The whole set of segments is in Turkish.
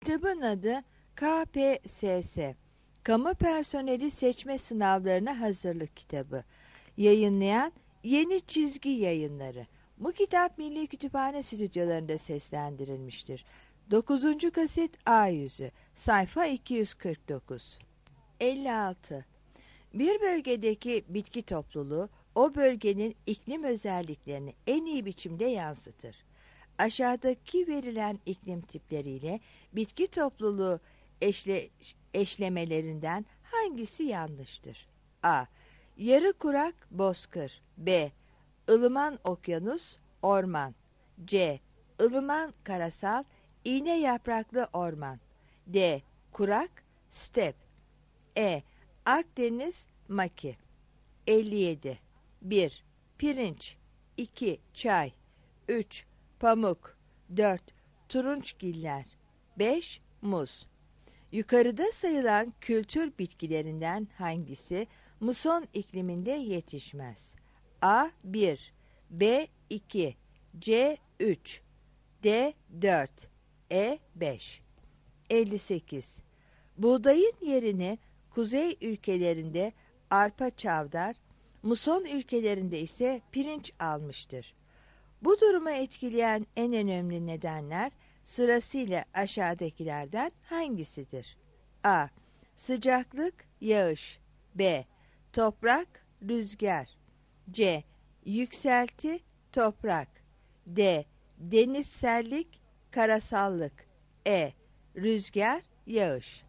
Kitabın adı KPSS, Kamu Personeli Seçme Sınavlarına Hazırlık Kitabı. Yayınlayan Yeni Çizgi Yayınları. Bu kitap Milli Kütüphane stüdyolarında seslendirilmiştir. 9. kaset A yüzü, sayfa 249. 56. Bir bölgedeki bitki topluluğu, o bölgenin iklim özelliklerini en iyi biçimde yansıtır. Aşağıdaki verilen iklim tipleriyle bitki topluluğu eşlemelerinden hangisi yanlıştır? A. Yarı kurak bozkır. B. ılıman okyanus, orman. C. ılıman karasal, iğne yapraklı orman. D. Kurak, step. E. Akdeniz, maki. 57. 1. Pirinç. 2. Çay. 3. Pamuk. 4. Turunçgiller. 5. Muz. Yukarıda sayılan kültür bitkilerinden hangisi muson ikliminde yetişmez? A. 1. B. 2. C. 3. D. 4. E. 5. 58. Buğdayın yerini kuzey ülkelerinde arpa çavdar, muson ülkelerinde ise pirinç almıştır. Bu durumu etkileyen en önemli nedenler sırasıyla aşağıdakilerden hangisidir? A. Sıcaklık, yağış. B. Toprak, rüzgar. C. Yükselti, toprak. D. Denizsellik, karasallık. E. Rüzgar, yağış.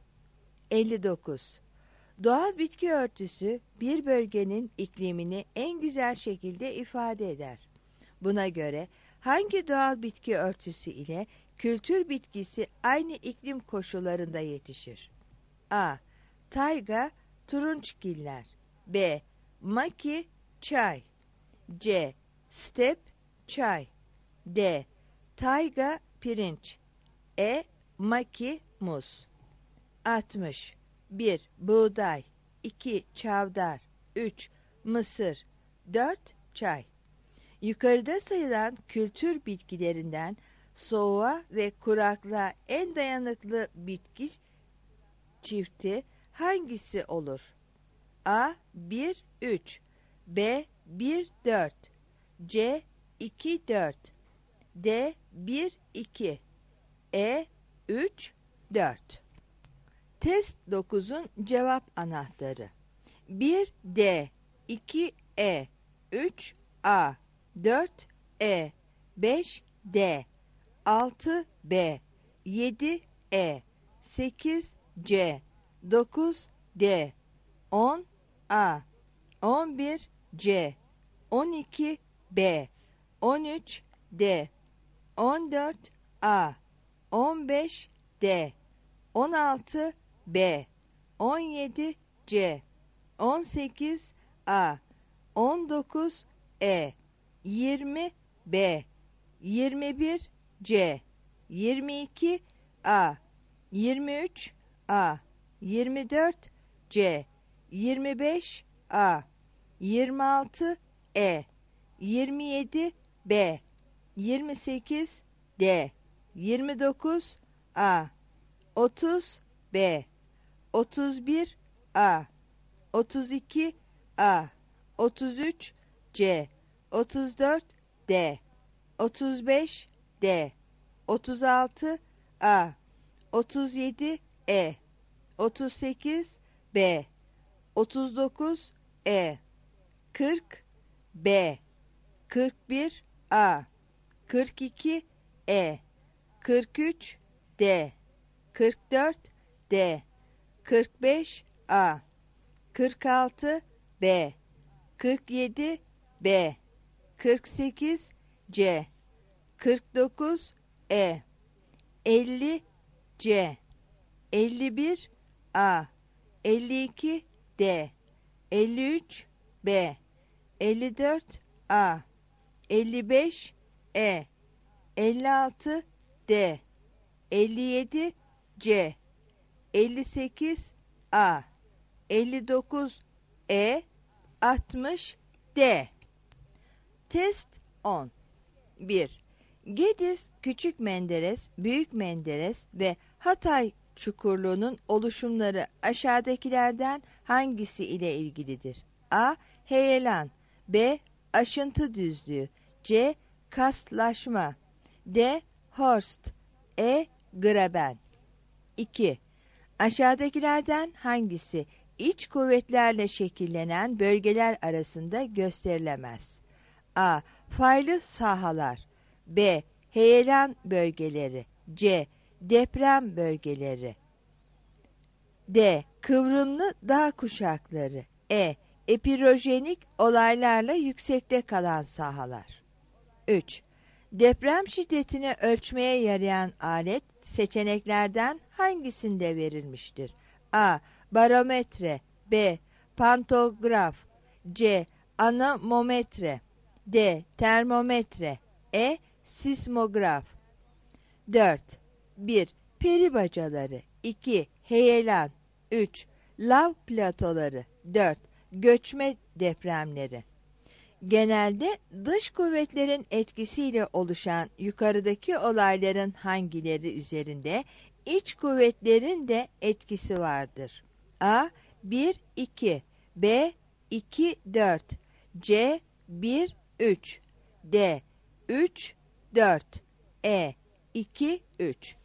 59. Doğal bitki örtüsü bir bölgenin iklimini en güzel şekilde ifade eder. Buna göre hangi doğal bitki örtüsü ile kültür bitkisi aynı iklim koşullarında yetişir? A. Tayga, turunçgiller. B. Maki, çay. C. Step, çay. D. Tayga, pirinç. E. Maki, muz. 60. 1. Buğday. 2. Çavdar. 3. Mısır. 4. Çay. Yukarıda sayılan kültür bitkilerinden soğuğa ve kuraklığa en dayanıklı bitki çifti hangisi olur? A. 1-3. B. 1-4. C. 2-4. D. 1-2. E. 3-4. Test 9'un cevap anahtarı: 1-D, 2-E, 3-A, 4-E, 5-D, 6-B, 7-E, 8-C, 9-D, 10-A, 11-C, 12-B, 13-D, 14-A, 15-D, 16-B, 17-C, 18-A, 19-E, 20-B, 21-C, 22-A, 23-A, 24-C, 25-A, 26-E, 27-B, 28-D, 29-A, 30-B, 31-A, 32-A, 33-C, 34-D, 35-D, 36-A, 37-E, 38-B, 39-E, 40-B, 41-A, 42-E, 43-D, 44-D, 45-A, 46-B, 47-B, 48-C, 49-E, 50-C, 51-A, 52-D, 53-B, 54-A, 55-E, 56-D, 57-C, 58-A, 59-E, 60-D. Test 10. 1. Gediz, Küçük Menderes, Büyük Menderes ve Hatay çukurluğunun oluşumları aşağıdakilerden hangisi ile ilgilidir? A. Heyelan, B. Aşıntı düzlüğü, C. Kastlaşma, D. Horst, E. Graben. 2. Aşağıdakilerden hangisi iç kuvvetlerle şekillenen bölgeler arasında gösterilemez? A. Faylı sahalar, B. Heyelan bölgeleri, C. Deprem bölgeleri, D. Kıvrımlı dağ kuşakları, E. Epirojenik olaylarla yüksekte kalan sahalar. 3. Deprem şiddetini ölçmeye yarayan alet seçeneklerden hangisinde verilmiştir? A. Barometre, B. Pantograf, C. Anemometre, D. Termometre, E. Sismograf. 4. 1. Peri bacaları, 2. Heyelan, 3. Lav platoları, 4. Göçme depremleri. Genelde dış kuvvetlerin etkisiyle oluşan yukarıdaki olayların hangileri üzerinde iç kuvvetlerin de etkisi vardır? A. 1, 2, B. 2, 4, C. 1, 3, D. 3, 4, E. 2, 3.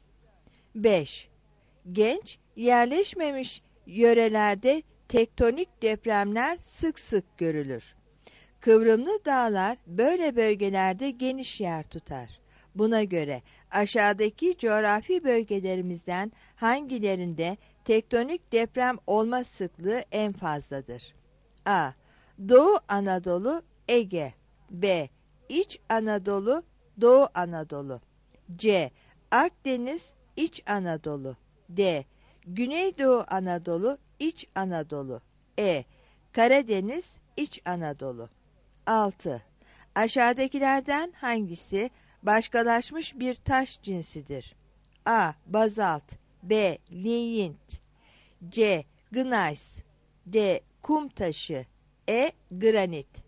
5. Genç, yerleşmemiş yörelerde tektonik depremler sık sık görülür. Kıvrımlı dağlar böyle bölgelerde geniş yer tutar. Buna göre aşağıdaki coğrafi bölgelerimizden hangilerinde tektonik deprem olma sıklığı en fazladır? A. Doğu Anadolu, Ege, B. İç Anadolu, Doğu Anadolu, C. Akdeniz, İç Anadolu, D. Güneydoğu Anadolu, İç Anadolu, E. Karadeniz, İç Anadolu. 6. Aşağıdakilerden hangisi başkalaşmış bir taş cinsidir? A. Bazalt, B. Linyit, C. Gneiss, D. Kum taşı, E. Granit.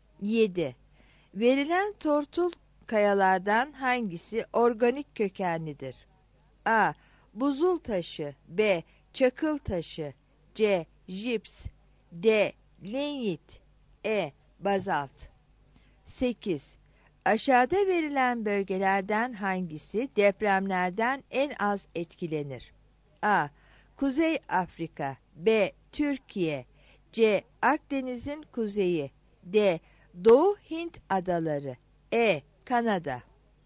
7. Verilen tortul kayalardan hangisi organik kökenlidir? A. Buzul taşı, B. Çakıl taşı, C. Jips, D. Linyit, E. Bazalt. 8. Aşağıda verilen bölgelerden hangisi depremlerden en az etkilenir? A. Kuzey Afrika, B. Türkiye, C. Akdeniz'in kuzeyi, D. Doğu Hint adaları, E. Kanada.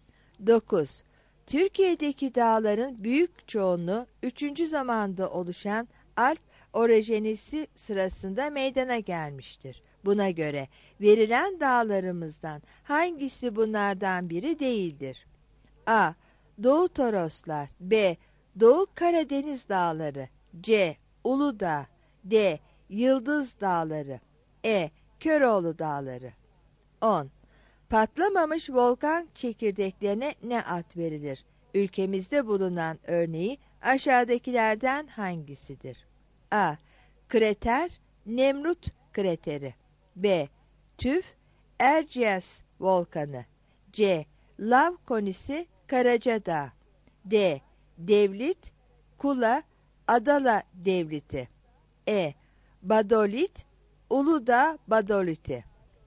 9. Türkiye'deki dağların büyük çoğunluğu 3. zamanda oluşan Alp orojenisi sırasında meydana gelmiştir. Buna göre verilen dağlarımızdan hangisi bunlardan biri değildir? A. Doğu Toroslar, B. Doğu Karadeniz Dağları, C. Uludağ, D. Yıldız Dağları, E. Köroğlu Dağları. 10. Patlamamış volkan çekirdeklerine ne ad verilir? Ülkemizde bulunan örneği aşağıdakilerden hangisidir? A. Krater, Nemrut krateri, B. Tüf, Erciyes volkanı, C. Lav konisi, Karacadağ, D. Devlit, Kula, Adala devleti, E. Badolit, Uludağ Badoliti.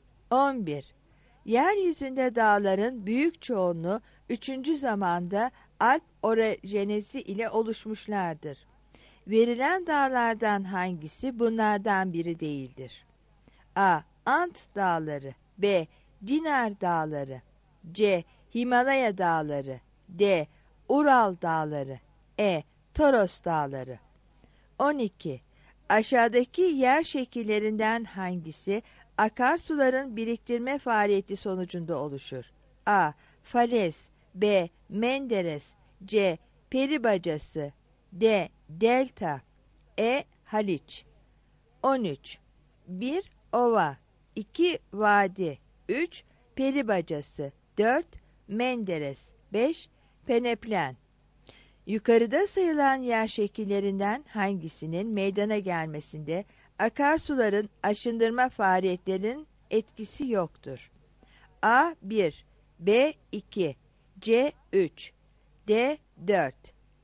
11. Yeryüzünde dağların büyük çoğunluğu 3. zamanda Alp orojenezi ile oluşmuşlardır. Verilen dağlardan hangisi bunlardan biri değildir? A. Ant Dağları, B. Dinar Dağları, C. Himalaya Dağları, D. Ural Dağları, E. Toros Dağları. 12. Aşağıdaki yer şekillerinden hangisi akarsuların biriktirme faaliyeti sonucunda oluşur? A. Falez, B. Menderes, C. Peri bacası, D. Delta, E. Haliç. 13. 1. Ova, 2. Vadi, 3. Peri bacası, 4. Menderes, 5. Peneplen. Yukarıda sayılan yer şekillerinden hangisinin meydana gelmesinde akarsuların aşındırma faaliyetlerinin etkisi yoktur? A. 1, B. 2, C. 3, D. 4,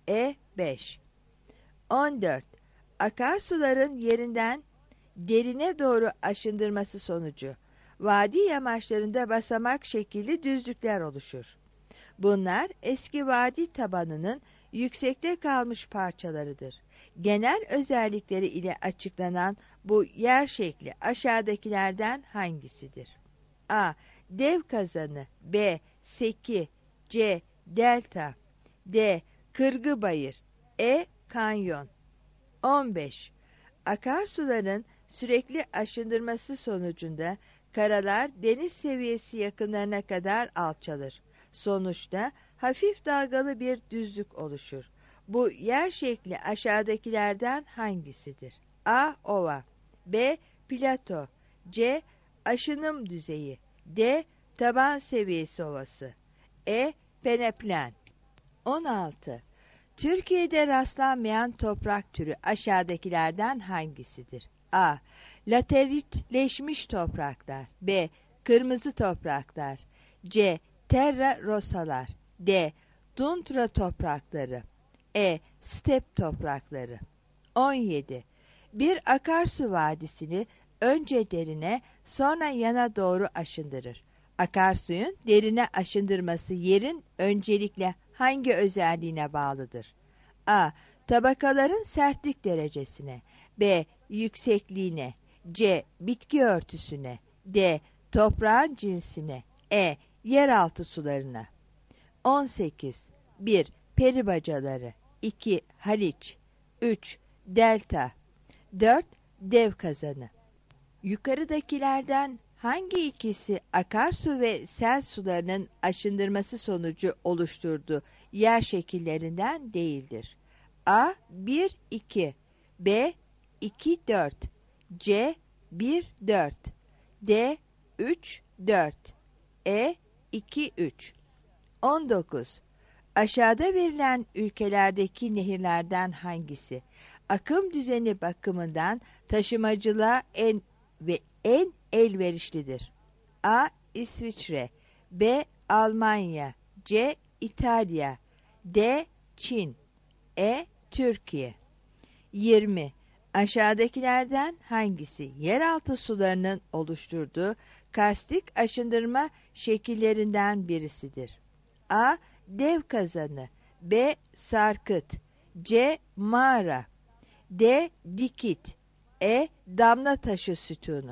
E 5. 14. Akarsuların yerinden derine doğru aşındırması sonucu vadi yamaçlarında basamak şekilli düzlükler oluşur. Bunlar eski vadi tabanının yüksekte kalmış parçalarıdır. Genel özellikleri ile açıklanan bu yer şekli aşağıdakilerden hangisidir? A. Dev kazanı. B. Seki. C. Delta. D. Kırgı bayır. E. Kanyon. 15. Akarsuların sürekli aşındırması sonucunda karalar deniz seviyesi yakınlarına kadar alçalır. Sonuçta hafif dalgalı bir düzlük oluşur. Bu yer şekli aşağıdakilerden hangisidir? A. Ova. B. Plato. C. Aşınım düzeyi. D. Taban seviyesi ovası. E. Peneplen. 16. Türkiye'de rastlanmayan toprak türü aşağıdakilerden hangisidir? A. Lateritleşmiş topraklar. B. Kırmızı topraklar. C. Terra rosalar. D. Tundra toprakları. E. Step toprakları. 17. Bir akarsu vadisini önce derine sonra yana doğru aşındırır. Akarsuyun derine aşındırması yerin öncelikle hangi özelliğine bağlıdır? A. Tabakaların sertlik derecesine. B. Yüksekliğine. C. Bitki örtüsüne. D. Toprağın cinsine. E. Yeraltı sularına. 18. 1. Peribacaları. 2. Haliç. 3. Delta. 4. Dev kazanı. Yukarıdakilerden hangi ikisi akarsu ve sel sularının aşındırması sonucu oluşturduğu yer şekillerinden değildir? A. 1-2. B. 2-4. C. 1-4. D. 3-4. E. 2-3. 19. Aşağıda verilen ülkelerdeki nehirlerden hangisi akım düzeni bakımından taşımacılığa en elverişlidir? A. İsviçre. B. Almanya. C. İtalya. D. Çin. E. Türkiye. 20. Aşağıdakilerden hangisi yeraltı sularının oluşturduğu karstik aşındırma şekillerinden birisidir? A. Dev kazanı. B. Sarkıt. C. Mağara. D. Dikit. E. Damla taşı sütunu.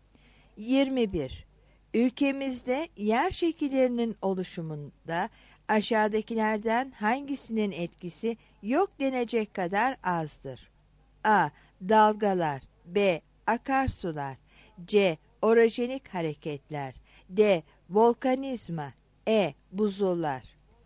21. Ülkemizde yer şekillerinin oluşumunda aşağıdakilerden hangisinin etkisi yok denecek kadar azdır? A. Dalgalar. B. Akarsular. C. Orojenik hareketler. D. Volkanizma. E. Buzullar.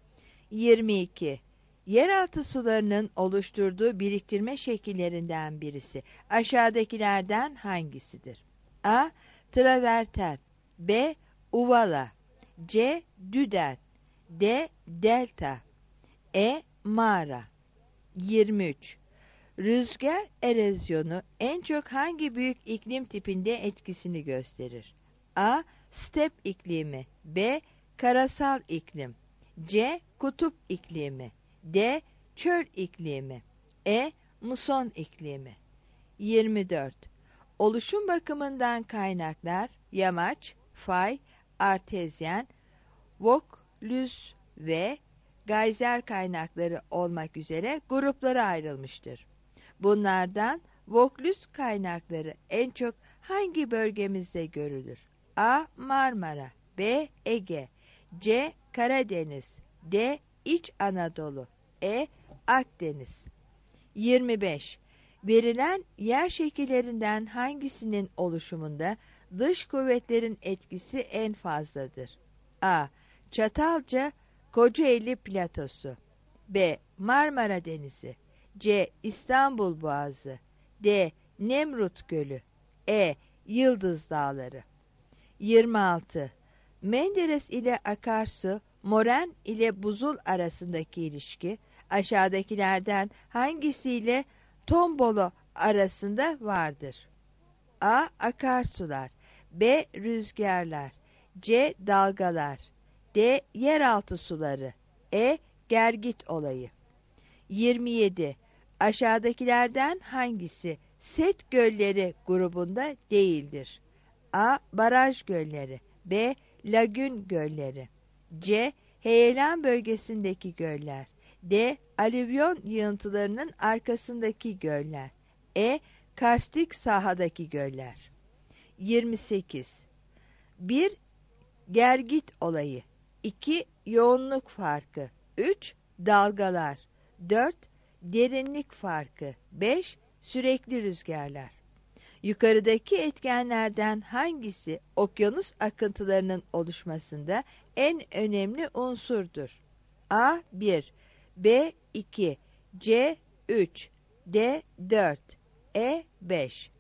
22. Yeraltı sularının oluşturduğu biriktirme şekillerinden birisi aşağıdakilerden hangisidir? A. Traverten. B. Uvala. C. Düden. D. Delta. E. Mağara. 23. Rüzgar erozyonu en çok hangi büyük iklim tipinde etkisini gösterir? A. Step iklimi. B. Karasal iklim. C. Kutup iklimi. D. Çöl iklimi. E. Muson iklimi. 24. Oluşum bakımından kaynaklar yamaç, fay, artezyen, Vaucluse ve geyser kaynakları olmak üzere gruplara ayrılmıştır. Bunlardan Vaucluse kaynakları en çok hangi bölgemizde görülür? A. Marmara. B. Ege. C. Karadeniz. D. İç Anadolu. E. Akdeniz. 25. Verilen yer şekillerinden hangisinin oluşumunda dış kuvvetlerin etkisi en fazladır? A. Çatalca Kocaeli platosu. B. Marmara Denizi. C. İstanbul Boğazı. D. Nemrut Gölü. E. Yıldız Dağları. 26. Menderes ile akarsu, moren ile buzul arasındaki ilişki aşağıdakilerden hangisiyle tombolo arasında vardır? A. Akarsular. B. Rüzgarlar. C. Dalgalar. D. Yeraltı suları. E. Gergit olayı. 27. Aşağıdakilerden hangisi Set gölleri grubunda değildir? A. Baraj gölleri. B. Lagün gölleri. C. Heyelan bölgesindeki göller. D. Alüvyon yığıntılarının arkasındaki göller. E. Karstik sahadaki göller. 28. 1. Gergit olayı. 2. Yoğunluk farkı. 3. Dalgalar. 4. Derinlik farkı. 5. Sürekli rüzgarlar. Yukarıdaki etkenlerden hangisi okyanus akıntılarının oluşmasında en önemli unsurdur? A. 1. B. 2. C. 3. D. 4. E. 5.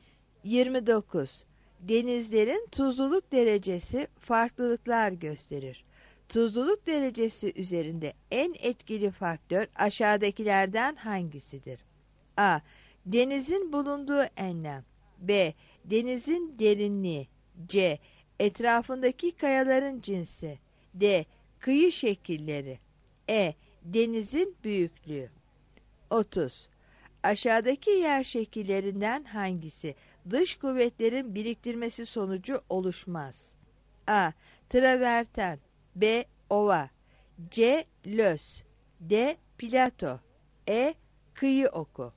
29. Denizlerin tuzluluk derecesi farklılıklar gösterir. Tuzluluk derecesi üzerinde en etkili faktör aşağıdakilerden hangisidir? A. Denizin bulunduğu enlem. B. Denizin derinliği. C. Etrafındaki kayaların cinsi. D. Kıyı şekilleri. E. Denizin büyüklüğü. 30. Aşağıdaki yer şekillerinden hangisi dış kuvvetlerin biriktirmesi sonucu oluşmaz? A. Traverten. B. Ova. C. Lös. D. Plato. E. Kıyı oku.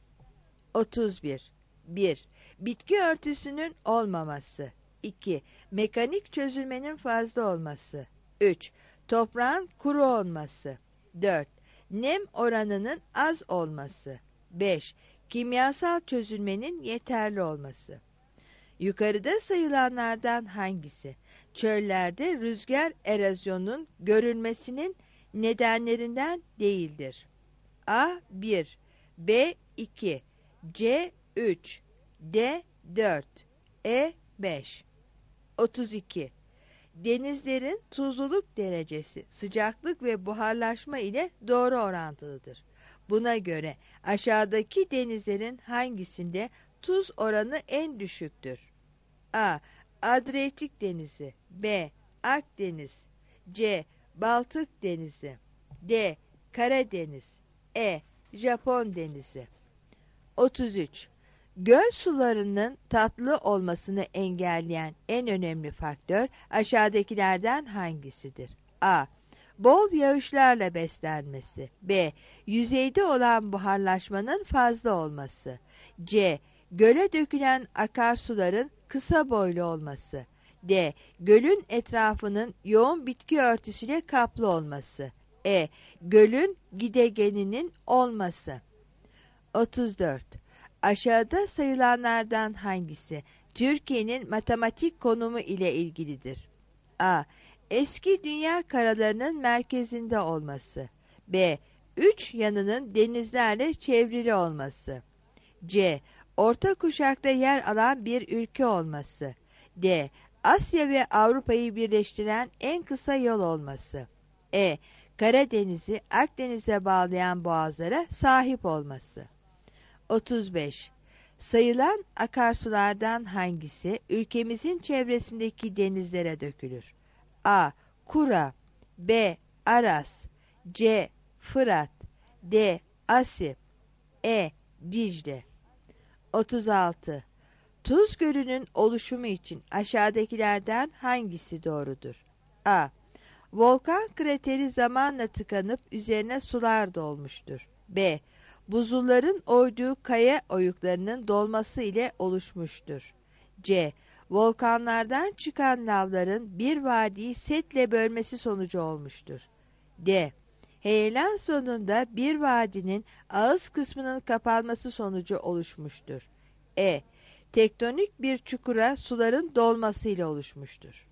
31. 1. Bitki örtüsünün olmaması. 2. Mekanik çözülmenin fazla olması. 3. Toprağın kuru olması. 4. Nem oranının az olması. 5. Kimyasal çözülmenin yeterli olması. Yukarıda sayılanlardan hangisi çöllerde rüzgar erozyonunun görülmesinin nedenlerinden değildir? A. 1. B. 2. C. 3. D. 4. E. 5. 32. Denizlerin tuzluluk derecesi, sıcaklık ve buharlaşma ile doğru orantılıdır. Buna göre aşağıdaki denizlerin hangisinde tuz oranı en düşüktür? A. Adriyatik Denizi. B. Akdeniz. C. Baltık Denizi. D. Karadeniz. E. Japon Denizi. 33. Göl sularının tatlı olmasını engelleyen en önemli faktör aşağıdakilerden hangisidir? A. Bol yağışlarla beslenmesi. B. Yüzeyde olan buharlaşmanın fazla olması. C. Göle dökülen akarsuların kısa boylu olması. D. Gölün etrafının yoğun bitki örtüsüyle kaplı olması. E. Gölün gidegeninin olması. 34. Aşağıda sayılanlardan hangisi Türkiye'nin matematik konumu ile ilgilidir? A. Eski dünya karalarının merkezinde olması. B. Üç yanının denizlerle çevrili olması. C. Orta kuşakta yer alan bir ülke olması. D. Asya ve Avrupa'yı birleştiren en kısa yol olması. E. Karadeniz'i Akdeniz'e bağlayan boğazlara sahip olması. 35. Sayılan akarsulardan hangisi ülkemizin çevresindeki denizlere dökülür? A. Kura. B. Aras. C. Fırat. D. Asip. E. Dicle. 36. Tuz Gölü'nün oluşumu için aşağıdakilerden hangisi doğrudur? A. Volkan krateri zamanla tıkanıp üzerine sular dolmuştur. B. Buzulların oyduğu kaya oyuklarının dolması ile oluşmuştur. C. Volkanlardan çıkan lavların bir vadiyi setle bölmesi sonucu olmuştur. D. Heyelan sonunda bir vadinin ağız kısmının kapanması sonucu oluşmuştur. E. Tektonik bir çukura suların dolmasıyla oluşmuştur.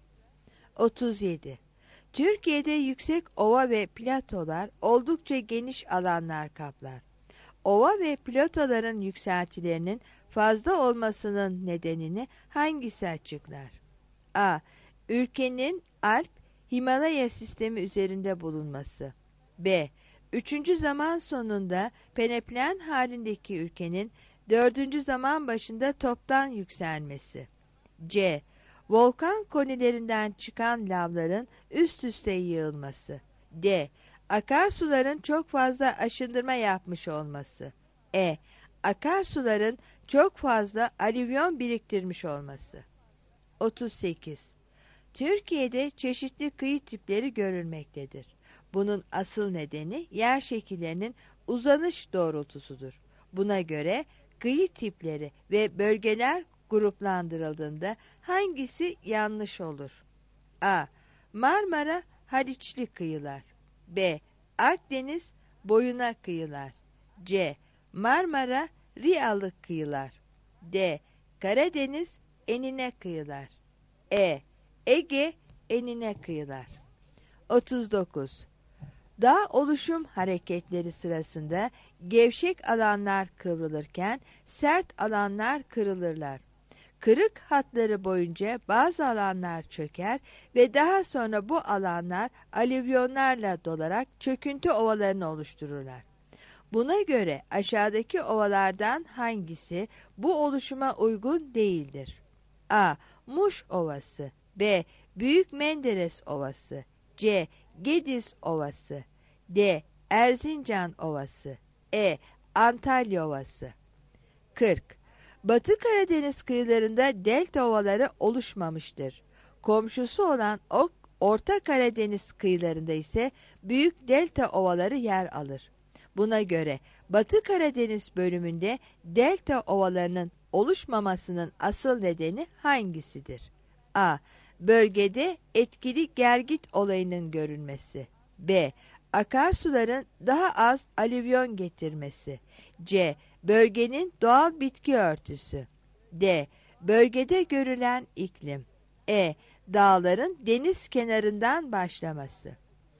37. Türkiye'de yüksek ova ve platolar oldukça geniş alanlar kaplar. Ova ve platoların yükseltilerinin fazla olmasının nedenini hangisi açıklar? A. Ülkenin Alp-Himalaya sistemi üzerinde bulunması. B. 3. zaman sonunda peneplen halindeki ülkenin 4. zaman başında toptan yükselmesi. C. Volkan konilerinden çıkan lavların üst üste yığılması. D. Akarsuların çok fazla aşındırma yapmış olması. Akarsuların çok fazla alüvyon biriktirmiş olması. 38. Türkiye'de çeşitli kıyı tipleri görülmektedir. Bunun asıl nedeni yer şekillerinin uzanış doğrultusudur. Buna göre kıyı tipleri ve bölgeler gruplandırıldığında hangisi yanlış olur? A. Marmara Haliçli kıyılar. B. Akdeniz boyuna kıyılar. C. Marmara Riyalık kıyılar. D. Karadeniz enine kıyılar. Ege enine kıyılar. 39. Dağ oluşum hareketleri sırasında gevşek alanlar kıvrılırken sert alanlar kırılırlar. Kırık hatları boyunca bazı alanlar çöker ve daha sonra bu alanlar alüvyonlarla dolarak çöküntü ovalarını oluştururlar. Buna göre aşağıdaki ovalardan hangisi bu oluşuma uygun değildir? A. Muş Ovası. B. Büyük Menderes Ovası. C. Gediz Ovası. D. Erzincan Ovası. Antalya Ovası. 40. Batı Karadeniz kıyılarında delta ovaları oluşmamıştır. Komşusu olan Orta Karadeniz kıyılarında ise büyük delta ovaları yer alır. Buna göre Batı Karadeniz bölümünde delta ovalarının oluşmamasının asıl nedeni hangisidir? A. Bölgede etkili gergit olayının görülmesi. B. Akarsuların daha az alüvyon getirmesi. C. Bölgenin doğal bitki örtüsü. D. Bölgede görülen iklim. Dağların deniz kenarından başlaması.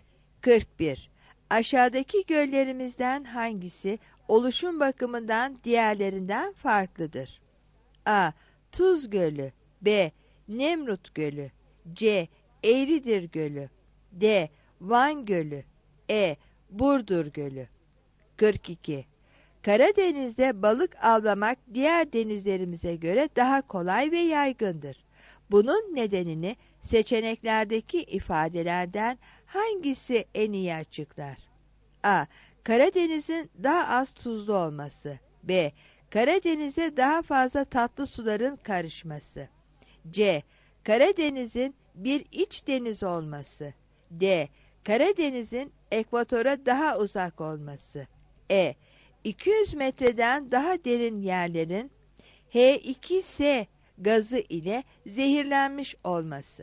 41. Aşağıdaki göllerimizden hangisi oluşum bakımından diğerlerinden farklıdır? A. Tuz Gölü. B. Nemrut Gölü. C. Eğridir Gölü. D. Van Gölü. Burdur Gölü. 42. Karadeniz'de balık avlamak diğer denizlerimize göre daha kolay ve yaygındır. Bunun nedenini seçeneklerdeki ifadelerden hangisi en iyi açıklar? A. Karadeniz'in daha az tuzlu olması. B. Karadeniz'e daha fazla tatlı suların karışması. C. Karadeniz'in bir iç deniz olması. D. Karadeniz'in ekvatora daha uzak olması. 200 metreden daha derin yerlerin H2S gazı ile zehirlenmiş olması.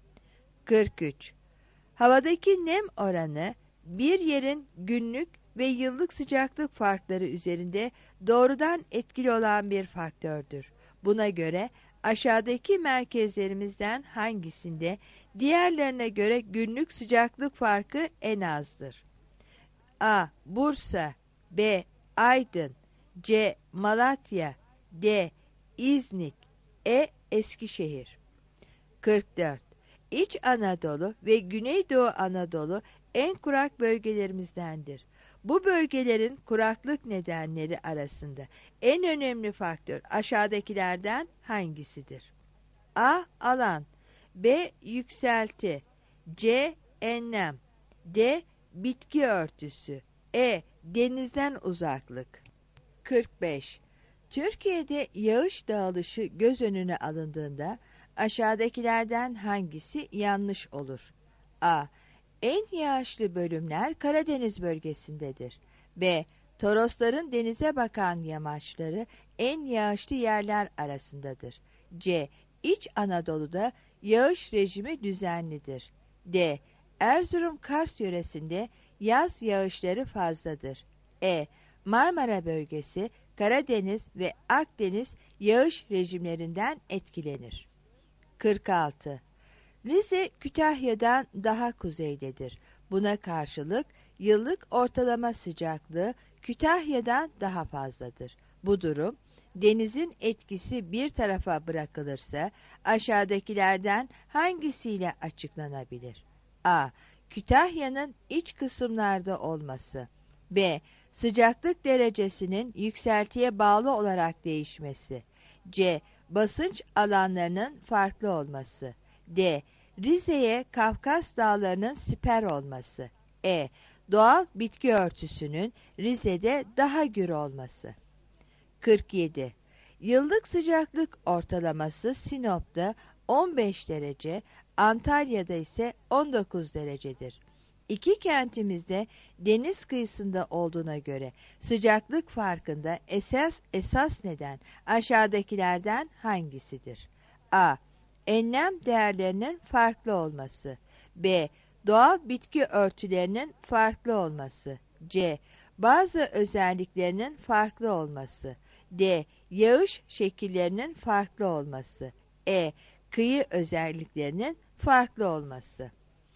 43. Havadaki nem oranı bir yerin günlük ve yıllık sıcaklık farkları üzerinde doğrudan etkili olan bir faktördür. Buna göre aşağıdaki merkezlerimizden hangisinde diğerlerine göre günlük sıcaklık farkı en azdır? A. Bursa. B. Aydın. C. Malatya. D. İznik. Eskişehir. 44. İç Anadolu ve Güneydoğu Anadolu en kurak bölgelerimizdendir. Bu bölgelerin kuraklık nedenleri arasında en önemli faktör aşağıdakilerden hangisidir? A. Alan. B. Yükselti. C. Enlem. D. Bitki örtüsü. Denizden uzaklık. 45. Türkiye'de yağış dağılışı göz önüne alındığında aşağıdakilerden hangisi yanlış olur? A. En yağışlı bölümler Karadeniz bölgesindedir. B. Torosların denize bakan yamaçları en yağışlı yerler arasındadır. C. İç Anadolu'da yağış rejimi düzenlidir. D. Erzurum-Kars yöresinde yaz yağışları fazladır. Marmara bölgesi, Karadeniz ve Akdeniz yağış rejimlerinden etkilenir. 46. Rize, Kütahya'dan daha kuzeydedir. Buna karşılık yıllık ortalama sıcaklığı Kütahya'dan daha fazladır. Bu durum, denizin etkisi bir tarafa bırakılırsa aşağıdakilerden hangisiyle açıklanabilir? A. Kütahya'nın iç kısımlarda olması. B. Sıcaklık derecesinin yükseltiye bağlı olarak değişmesi. C. Basınç alanlarının farklı olması. D. Rize'ye Kafkas dağlarının siper olması. doğal bitki örtüsünün Rize'de daha gür olması. 47. Yıllık sıcaklık ortalaması Sinop'ta 15 derece, Antalya'da ise 19 derecedir. İki kentimizde deniz kıyısında olduğuna göre sıcaklık farkında esas neden aşağıdakilerden hangisidir? A. Enlem değerlerinin farklı olması. B. Doğal bitki örtülerinin farklı olması. C. Bazı özelliklerinin farklı olması. D. Yağış şekillerinin farklı olması. E. Kıyı özelliklerinin farklı olması.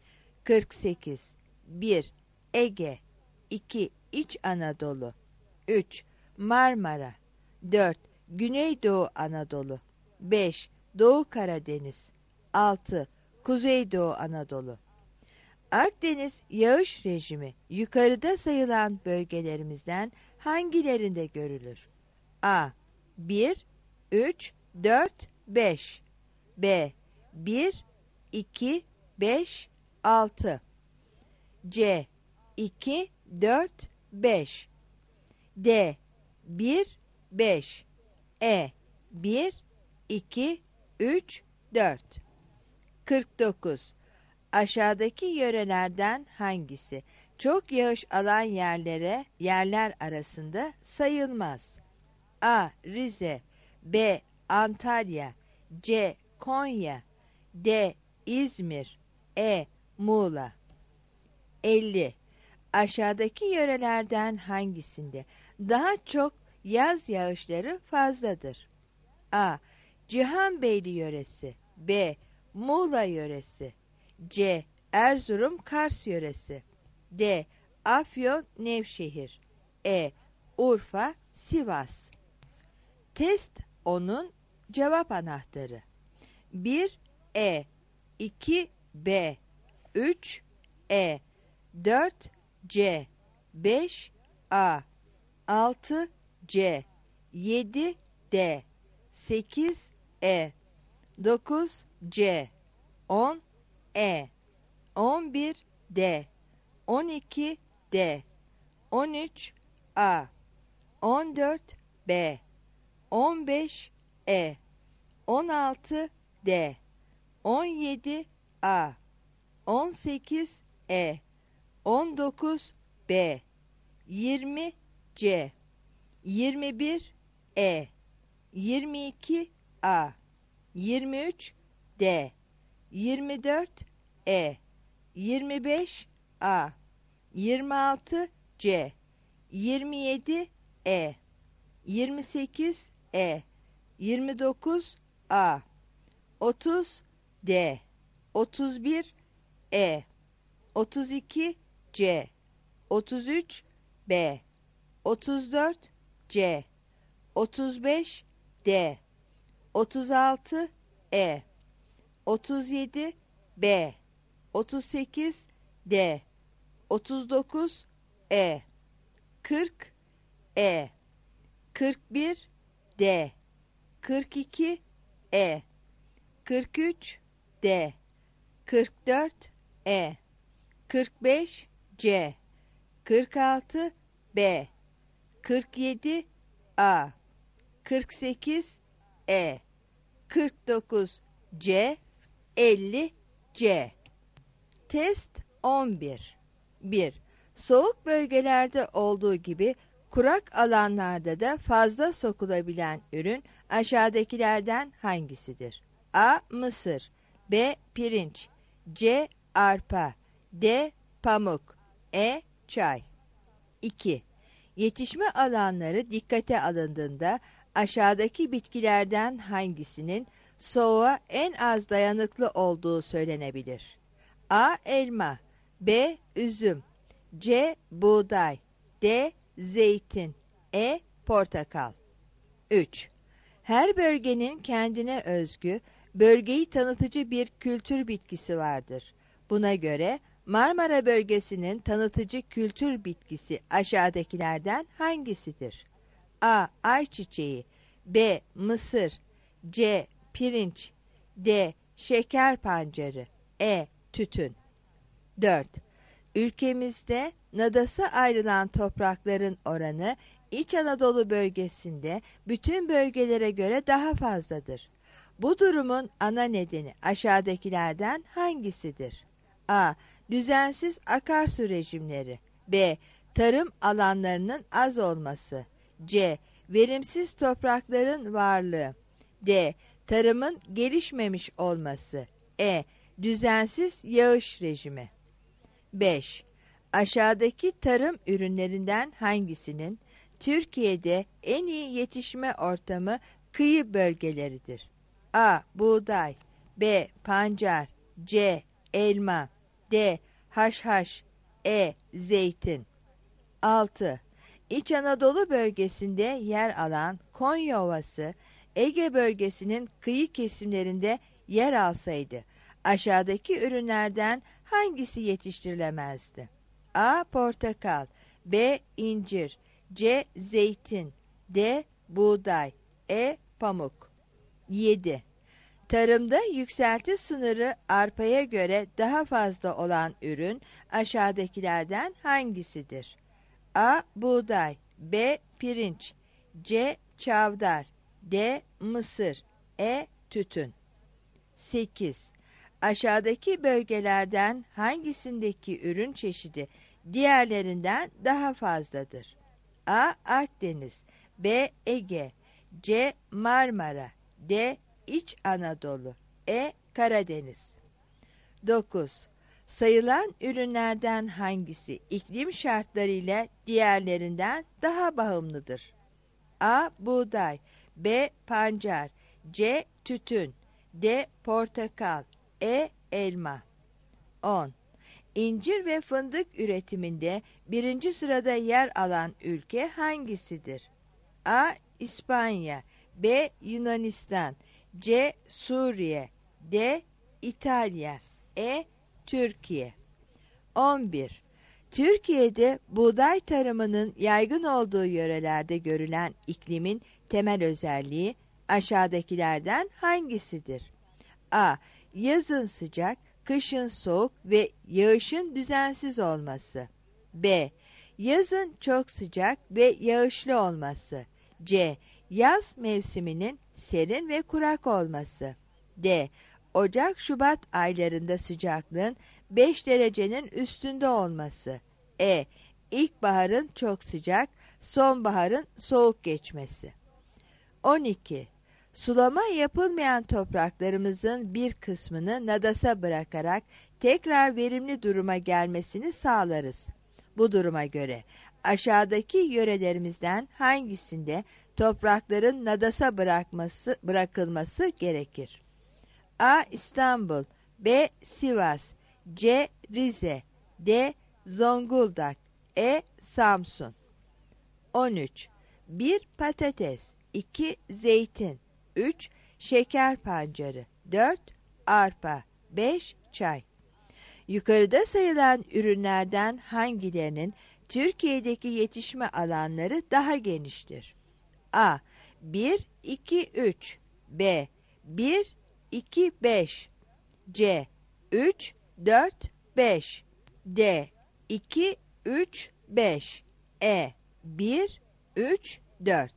48. 1. Ege. 2. İç Anadolu. 3. Marmara. 4. Güneydoğu Anadolu. 5. Doğu Karadeniz. 6. Kuzeydoğu Anadolu. Akdeniz yağış rejimi yukarıda sayılan bölgelerimizden hangilerinde görülür? A. 1, 3, 4, 5. B. 1, 2, 5, 6. C. 2, 4, 5. D. 1, 5. E. 1, 2, 3, 4. 49. Aşağıdaki yörelerden hangisi çok yağış alan yerler arasında sayılmaz? A. Rize. B. Antalya. C. Konya. D. İzmir. E. Muğla. 50. Aşağıdaki yörelerden hangisinde daha çok yaz yağışları fazladır? A. Cihanbeyli yöresi. B. Muğla yöresi. C. Erzurum Kars yöresi. D. Afyon Nevşehir. E. Urfa Sivas. Test 10'un cevap anahtarı. 1 E, 2 B, 3 E, 4 C, 5 A, 6 C, 7 D, 8 E, 9 C, 10 E, 11 D, 12 D, 13 A, 14 B, 15 E, 16 D, 17 A, 18 E, 19 B, 20 C, 21 E, 22 A, 23 D, 24 E, 25 A, 26 C, 27 E, 28 E, 29 A, 30 D, 31 E, 32 C, 33 B, 34 C, 35 D, 36 E, 37 B, 38 D, 39 E, 40 E, 41 D, 42 E, 43 D, 44 E, 45 C, 46 B, 47 A, 48 E, 49 C, 50 C. Test 11. 1. Soğuk bölgelerde olduğu gibi kurak alanlarda da fazla sokulabilen ürün aşağıdakilerden hangisidir? A. Mısır. B. Pirinç. C. Arpa. D. Pamuk. E. Çay. 2. Yetişme alanları dikkate alındığında aşağıdaki bitkilerden hangisinin soğuğa en az dayanıklı olduğu söylenebilir? A. Elma. B. Üzüm. C. Buğday. D. Zeytin. E. Portakal. 3. Her bölgenin kendine özgü, bölgeyi tanıtıcı bir kültür bitkisi vardır. Buna göre Marmara bölgesinin tanıtıcı kültür bitkisi aşağıdakilerden hangisidir? A. Ayçiçeği. B. Mısır. C. Pirinç. D. Şeker pancarı. E. Tütün. 4. Ülkemizde nadasa ayrılan toprakların oranı İç Anadolu bölgesinde bütün bölgelere göre daha fazladır. Bu durumun ana nedeni aşağıdakilerden hangisidir? A. Düzensiz akarsu rejimleri. B. Tarım alanlarının az olması. C. Verimsiz toprakların varlığı. D. Tarımın gelişmemiş olması. E. Düzensiz yağış rejimi. 5. Aşağıdaki tarım ürünlerinden hangisinin Türkiye'de en iyi yetişme ortamı kıyı bölgeleridir? A. Buğday. B. Pancar. C. Elma. D. Haşhaş. E. Zeytin. 6. İç Anadolu bölgesinde yer alan Konya Ovası, Ege bölgesinin kıyı kesimlerinde yer alsaydı, aşağıdaki ürünlerden hangisi yetiştirilemezdi? A. Portakal. B. İncir. C. Zeytin. D. Buğday. E. Pamuk. 7. Tarımda yükselti sınırı arpaya göre daha fazla olan ürün aşağıdakilerden hangisidir? A. Buğday. B. Pirinç. C. Çavdar. D. Mısır. E. Tütün. 8. Aşağıdaki bölgelerden hangisindeki ürün çeşidi diğerlerinden daha fazladır? A. Akdeniz. B. Ege. C. Marmara. D. İç Anadolu. E. Karadeniz. 9. Sayılan ürünlerden hangisi iklim şartlarıyla diğerlerinden daha bağımlıdır? A. Buğday. B. Pancar. C. Tütün. D. Portakal. E. Elma. 10. İncir ve fındık üretiminde birinci sırada yer alan ülke hangisidir? A. İspanya. B. Yunanistan. C. Suriye. D. İtalya. E. Türkiye. 11. Türkiye'de buğday tarımının yaygın olduğu yörelerde görülen iklimin temel özelliği aşağıdakilerden hangisidir? A. Yazın sıcak, kışın soğuk ve yağışın düzensiz olması. B. Yazın çok sıcak ve yağışlı olması. C. Yaz mevsiminin serin ve kurak olması. D. Ocak-Şubat aylarında sıcaklığın 5 derecenin üstünde olması. E. İlkbaharın çok sıcak, sonbaharın soğuk geçmesi. 12. Sulama yapılmayan topraklarımızın bir kısmını nadasa bırakarak tekrar verimli duruma gelmesini sağlarız. Bu duruma göre aşağıdaki yörelerimizden hangisinde toprakların nadasa bırakılması gerekir? A. İstanbul. B. Sivas. C. Rize. D. Zonguldak. E. Samsun. 13. 1. Patates. 2. Zeytin. 3. Şeker pancarı. 4. Arpa. 5. Çay. Yukarıda sayılan ürünlerden hangilerinin Türkiye'deki yetişme alanları daha geniştir? A. 1, 2, 3. B. 1, 2, 5. C. 3, 4, 5. D. 2, 3, 5. E. 1, 3, 4.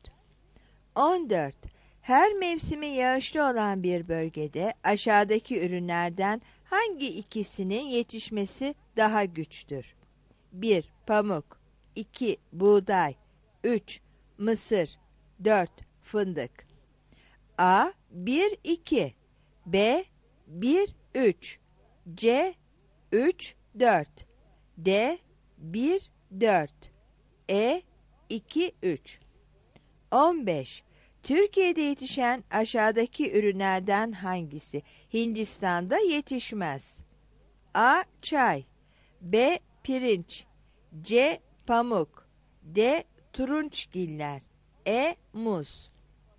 14. Her mevsimi yağışlı olan bir bölgede aşağıdaki ürünlerden hangi ikisinin yetişmesi daha güçtür? 1. Pamuk. 2. Buğday. 3. Mısır. 4. Fındık. A. 1, 2. B. 1, 3. C. 3, 4. D. 1, 4. E. 2, 3. 15. Türkiye'de yetişen aşağıdaki ürünlerden hangisi Hindistan'da yetişmez? A. Çay. B. Pirinç. C. Pamuk. D. Turunçgiller. E. Muz.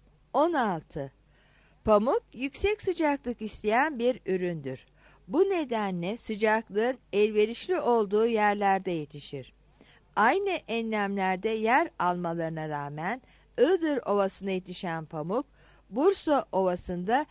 16. Pamuk yüksek sıcaklık isteyen bir üründür. Bu nedenle sıcaklığın elverişli olduğu yerlerde yetişir. Aynı enlemlerde yer almalarına rağmen Iğdır Ovası'na yetişen pamuk, Bursa Ovası'nda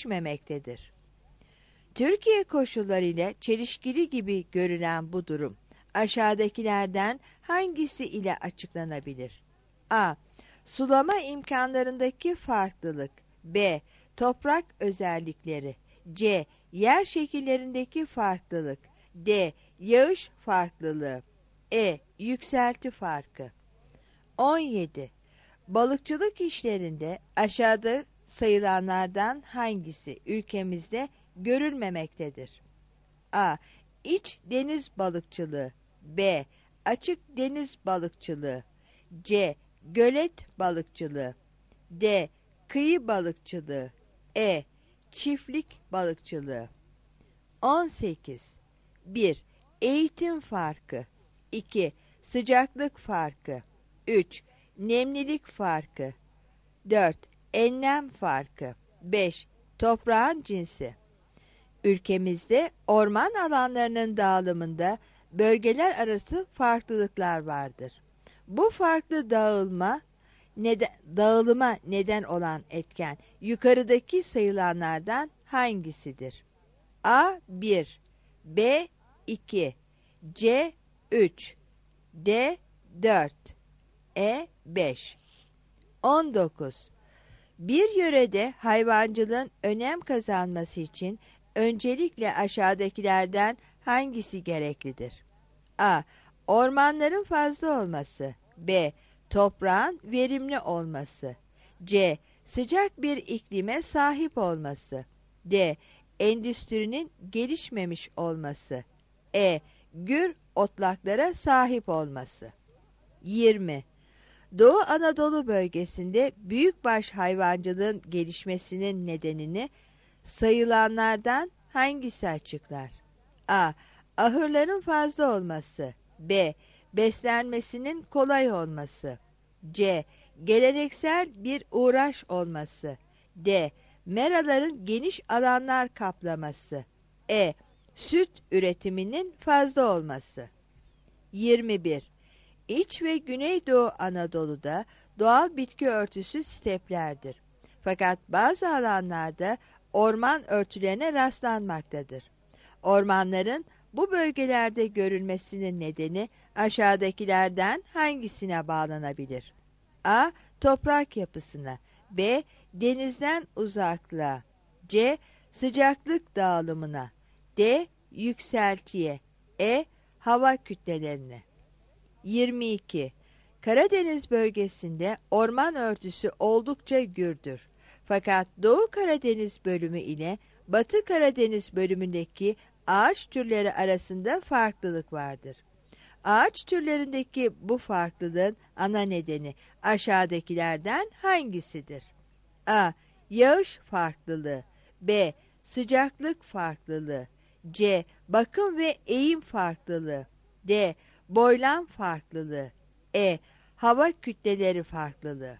yetişmemektedir. Türkiye koşullarıyla çelişkili gibi görülen bu durum, aşağıdakilerden hangisi ile açıklanabilir? A. Sulama imkanlarındaki farklılık. B. Toprak özellikleri. C. Yer şekillerindeki farklılık. D. Yağış farklılığı. E. Yükselti farkı. 17. Balıkçılık işlerinde aşağıda sayılanlardan hangisi ülkemizde görülmemektedir? A. İç deniz balıkçılığı. B. Açık deniz balıkçılığı. C. Gölet balıkçılığı. D. Kıyı balıkçılığı. E. Çiftlik balıkçılığı. 18. 1. Eğitim farkı. 2. Sıcaklık farkı. 3. Nemlilik farkı. 4. Enlem farkı. 5. Toprağın cinsi. Ülkemizde orman alanlarının dağılımında bölgeler arası farklılıklar vardır. Bu farklı dağılıma neden olan etken yukarıdaki sayılanlardan hangisidir? A. 1. B. 2. C. 3. D. 4. E. 5. 19. Bir yörede hayvancılığın önem kazanması için öncelikle aşağıdakilerden hangisi gereklidir? A. Ormanların fazla olması. B. Toprağın verimli olması. C. Sıcak bir iklime sahip olması. D. Endüstrinin gelişmemiş olması. E. Gür otlaklara sahip olması. 20. Doğu Anadolu bölgesinde büyükbaş hayvancılığın gelişmesinin nedenini sayılanlardan hangisi açıklar? A. Ahırların fazla olması. B. Beslenmesinin kolay olması. C. Geleneksel bir uğraş olması. D. Meraların geniş alanlar kaplaması. E. Süt üretiminin fazla olması. 21. İç ve Güneydoğu Anadolu'da doğal bitki örtüsü steplerdir. Fakat bazı alanlarda orman örtülerine rastlanmaktadır. Ormanların bu bölgelerde görülmesinin nedeni aşağıdakilerden hangisine bağlanabilir? A. Toprak yapısına. B. Denizden uzaklığa. C. Sıcaklık dağılımına. D. Yükseltiye. E. Hava kütlelerine. 22. Karadeniz bölgesinde orman örtüsü oldukça gürdür. Fakat Doğu Karadeniz bölümü ile Batı Karadeniz bölümündeki ağaç türleri arasında farklılık vardır. Ağaç türlerindeki bu farklılığın ana nedeni aşağıdakilerden hangisidir? A. Yağış farklılığı. B. Sıcaklık farklılığı. C. Bakım ve eğim farklılığı. D. Boylam farklılığı. E. Hava kütleleri farklılığı.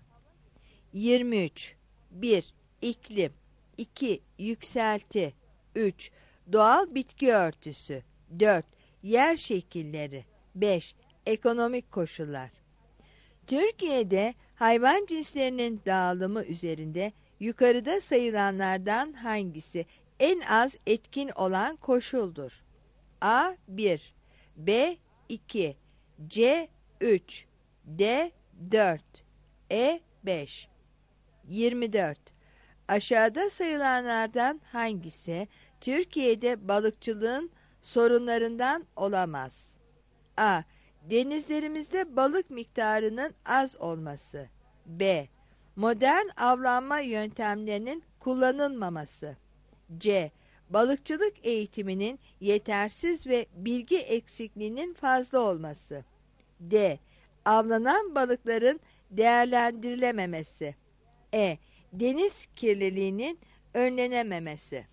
23. 1. İklim. 2. Yükselti. 3. Doğal bitki örtüsü. 4. Yer şekilleri. 5. Ekonomik koşullar. Türkiye'de hayvan cinslerinin dağılımı üzerinde yukarıda sayılanlardan hangisi en az etkin olan koşuldur? A. 1. B. 2. C. 3. D. 4. E. 5. 24. Aşağıda sayılanlardan hangisi Türkiye'de balıkçılığın sorunlarından olamaz? A. Denizlerimizde balık miktarının az olması. B. Modern avlanma yöntemlerinin kullanılmaması. C. Balıkçılık eğitiminin yetersiz ve bilgi eksikliğinin fazla olması. D. Avlanan balıkların değerlendirilememesi. E. Deniz kirliliğinin önlenememesi.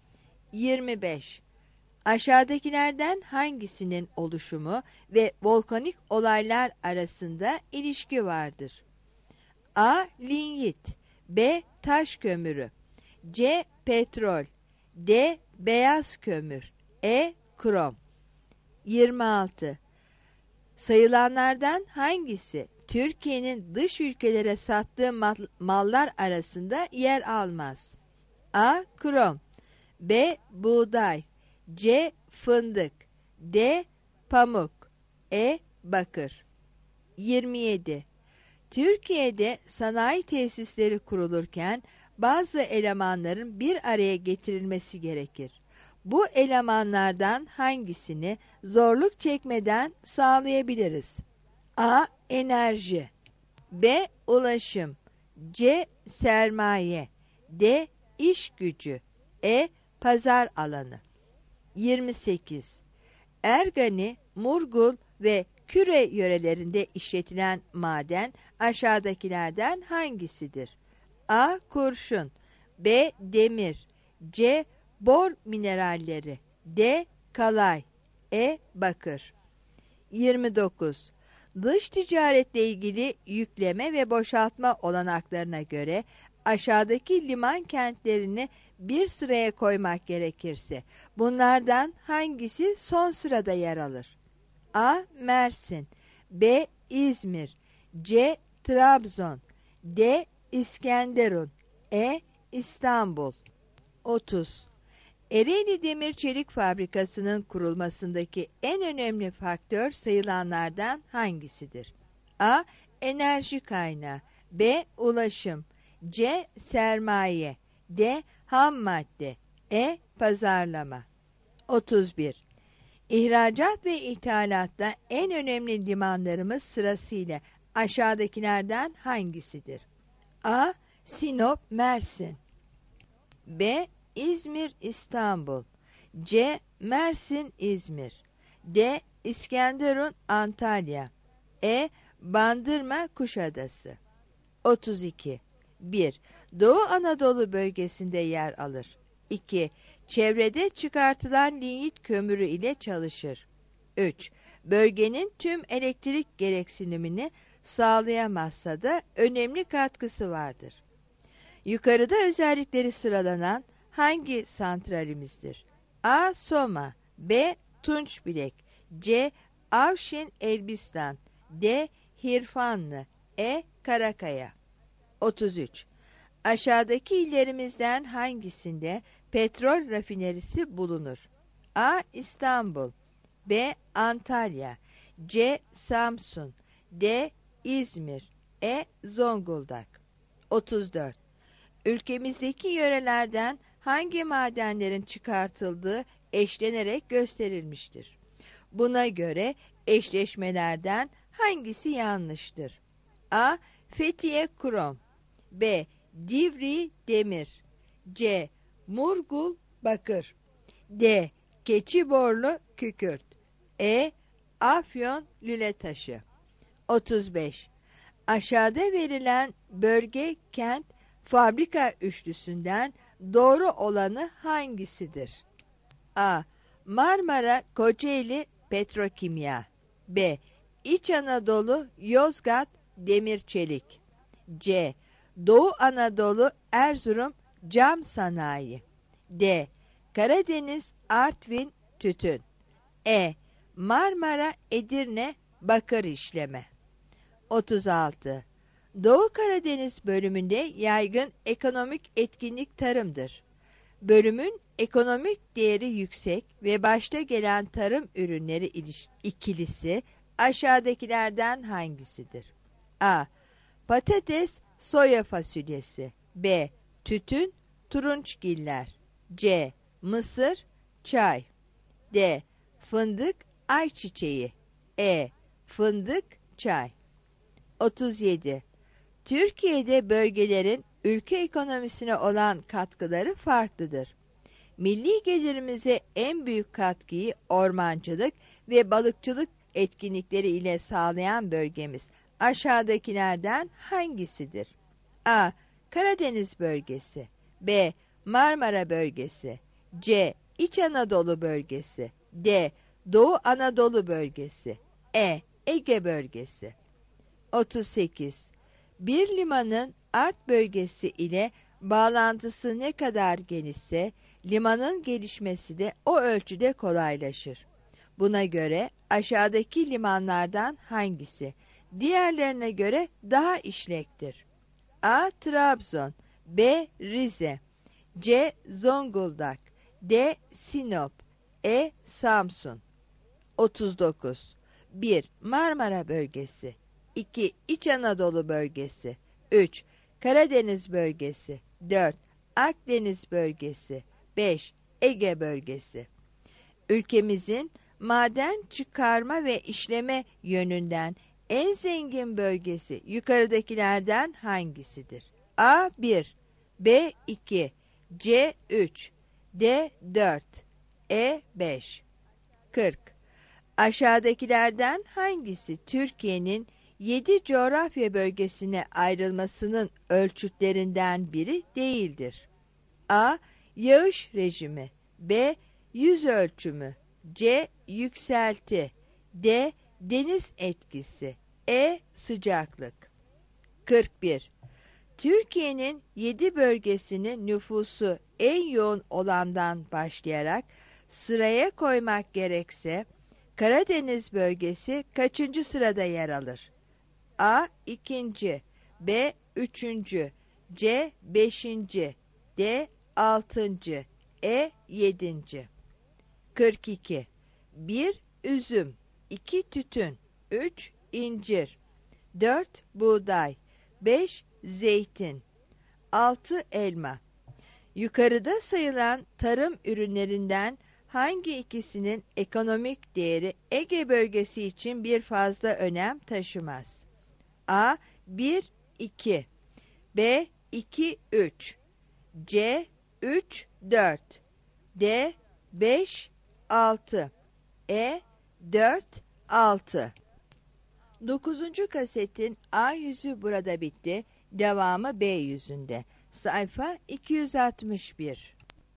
25. Aşağıdakilerden hangisinin oluşumu ve volkanik olaylar arasında ilişki vardır? A. Linyit. B. Taş kömürü. C. Petrol. D. Beyaz kömür. E. Krom. 26. Sayılanlardan hangisi Türkiye'nin dış ülkelere sattığı mallar arasında yer almaz? A. Krom. B. Buğday. C. Fındık. D. Pamuk. E. Bakır. 27. Türkiye'de sanayi tesisleri kurulurken bazı elemanların bir araya getirilmesi gerekir. Bu elemanlardan hangisini zorluk çekmeden sağlayabiliriz? A. Enerji, B. Ulaşım, C. Sermaye, D. İş gücü, E. Pazar alanı. 28. Ergani, Murgul ve Küre yörelerinde işletilen maden aşağıdakilerden hangisidir? A. Kurşun, B. Demir, C. Bor mineralleri, D. Kalay, E. Bakır. 29. Dış ticaretle ilgili yükleme ve boşaltma olanaklarına göre aşağıdaki liman kentlerini bir sıraya koymak gerekirse bunlardan hangisi son sırada yer alır? A. Mersin, B. İzmir, C. Trabzon, D. İskenderun, E. İstanbul. 30. Ereğli Demir Çelik Fabrikası'nın kurulmasındaki en önemli faktör sayılanlardan hangisidir? A. Enerji kaynağı, B. Ulaşım, C. Sermaye, D. Ham madde, E. Pazarlama. 31. İhracat ve ithalatta en önemli limanlarımız sırasıyla aşağıdakilerden hangisidir? A. Sinop, Mersin, B. İzmir, İstanbul, C. Mersin, İzmir, D. İskenderun, Antalya, E. Bandırma, Kuşadası. 32. 1. Doğu Anadolu bölgesinde yer alır. 2. Çevrede çıkartılan linyit kömürü ile çalışır. 3. Bölgenin tüm elektrik gereksinimini sağlayamazsa da önemli katkısı vardır. Yukarıda özellikleri sıralanan hangi santralimizdir? A. Soma, B. Tunçbilek, C. Avşin Elbistan, D. Hirfanlı, E. Karakaya. 33. Aşağıdaki illerimizden hangisinde petrol rafinerisi bulunur? A. İstanbul, B. Antalya, C. Samsun, D. İzmir, E. Zonguldak. 34. Ülkemizdeki yörelerden hangi madenlerin çıkartıldığı eşlenerek gösterilmiştir? Buna göre eşleşmelerden hangisi yanlıştır? A. Fethiye Krom, B. Divri Demir, C. Murgul Bakır, D. Keçiborlu Kükürt, E. Afyon Lületaşı. 35. Aşağıda verilen bölge, kent, fabrika üçlüsünden doğru olanı hangisidir? A. Marmara, Kocaeli Petrokimya, B. İç Anadolu, Yozgat Demir Çelik, C. Doğu Anadolu, Erzurum Cam Sanayi, D. Karadeniz, Artvin Tütün, E. Marmara, Edirne Bakır işleme. 36. Doğu Karadeniz bölümünde yaygın ekonomik etkinlik tarımdır. Bölümün ekonomik değeri yüksek ve başta gelen tarım ürünleri ikilisi aşağıdakilerden hangisidir? A. Patates, soya fasulyesi, B. Tütün, turunçgiller, C. Mısır, çay, D. Fındık, ayçiçeği, E. Fındık, çay. 37. Türkiye'de bölgelerin ülke ekonomisine olan katkıları farklıdır. Milli gelirimize en büyük katkıyı ormancılık ve balıkçılık etkinlikleri ile sağlayan bölgemiz aşağıdakilerden hangisidir? A. Karadeniz bölgesi, B. Marmara bölgesi, C. İç Anadolu bölgesi, D. Doğu Anadolu bölgesi, E. Ege bölgesi. 38. Bir limanın art bölgesi ile bağlantısı ne kadar genişse limanın gelişmesi de o ölçüde kolaylaşır. Buna göre aşağıdaki limanlardan hangisi diğerlerine göre daha işlektir? A. Trabzon, B. Rize, C. Zonguldak, D. Sinop, E. Samsun. 39. 1. Marmara bölgesi 2. İç Anadolu bölgesi 3. Karadeniz bölgesi 4. Akdeniz bölgesi 5. Ege bölgesi. Ülkemizin maden çıkarma ve işleme yönünden en zengin bölgesi yukarıdakilerden hangisidir? A 1, B 2, C 3, D 4, E 5. 40. Aşağıdakilerden hangisi Türkiye'nin 7 coğrafya bölgesine ayrılmasının ölçütlerinden biri değildir? A. Yağış rejimi, B. Yüz ölçümü, C. Yükselti, D. Deniz etkisi, E. Sıcaklık. 41. Türkiye'nin 7 bölgesinin nüfusu en yoğun olandan başlayarak sıraya koymak gerekse Karadeniz bölgesi kaçıncı sırada yer alır? A. 2. B. 3. C. 5. D. 6. E. 7. 42. 1. Üzüm 2. Tütün 3. incir 4. Buğday 5. Zeytin 6. Elma. Yukarıda sayılan tarım ürünlerinden hangi ikisinin ekonomik değeri Ege bölgesi için bir fazla önem taşımaz? A. 1, 2 B. 2, 3 C. 3, 4 D. 5, 6 E. 4, 6. 9. kasetin A yüzü burada bitti. Devamı B yüzünde. Sayfa 261.